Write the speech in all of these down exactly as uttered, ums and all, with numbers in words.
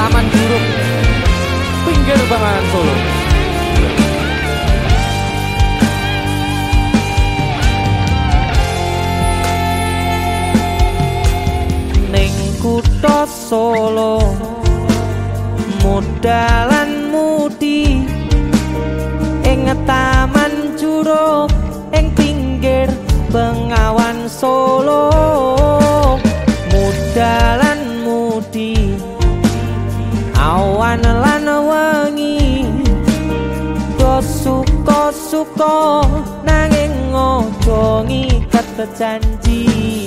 Taman Juruk pinggir Bengawan Solo. Ning kutha Solo modalan mudi ing Taman Juruk ing pinggir Bengawan Solo. Modalan mudi awan lan wengi go suka-suka nanging aja ngiket janji.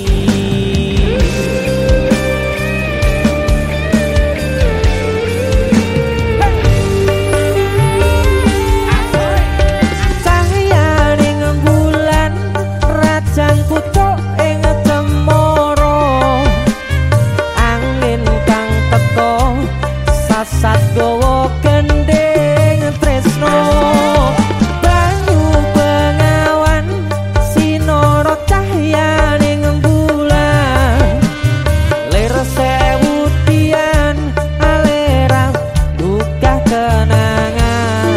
Sat gowo gendeng tresno banyu Bengawan sinara cahyaning bulan lir sewu tian alera duka kenangan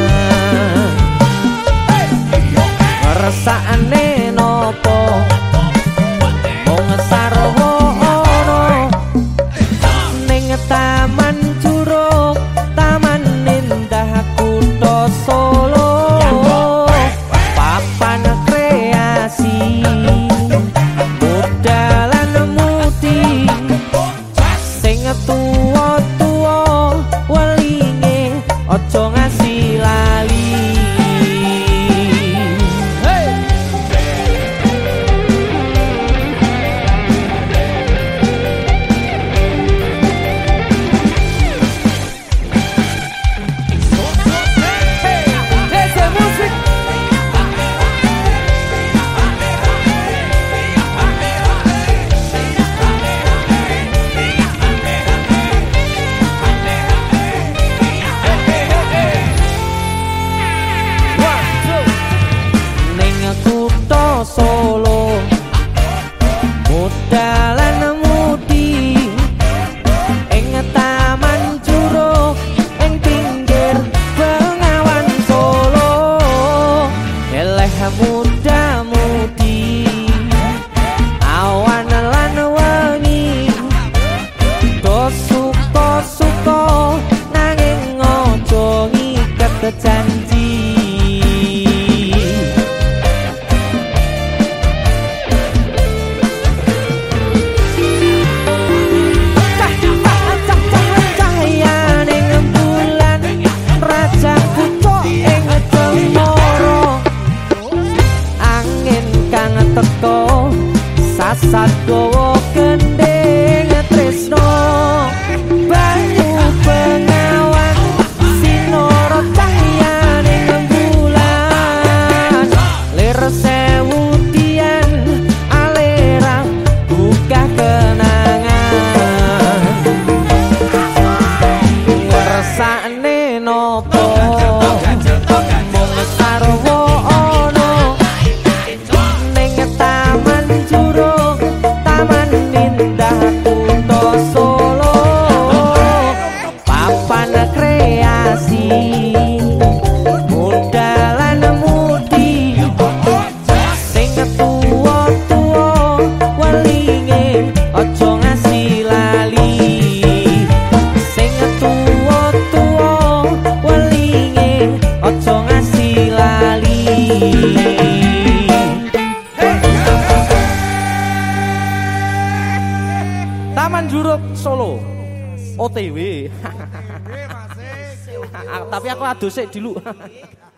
ngersakane nopo mung sarwa ana ning Taman Juruk Solo papan kreasi modalan mudi sing tuwa-tuwa welinge aja ngasih lali. Hey! Solo modalan mudi ing Taman Juruk ing pinggir Bengawan Solo. Eleh muda mudi awan lan wengi do suka-suka nanging aja ngiket janji. Teko sasat gowo gendeng tresno banyu Bengawan sinara cahyaning bulan lir sewu tian alera buka kenangan ngersakne nopo mung sarwa Taman Juruk, taman indah kutha Solo, papan kreasi modalan mudi sing tuwa-tuwa welinge aja ngasih lali. Sing tuwa-tuwa welinge aja ngasih lali. Taman Juruk Solo O T W. Tapi aku adus sik dulu.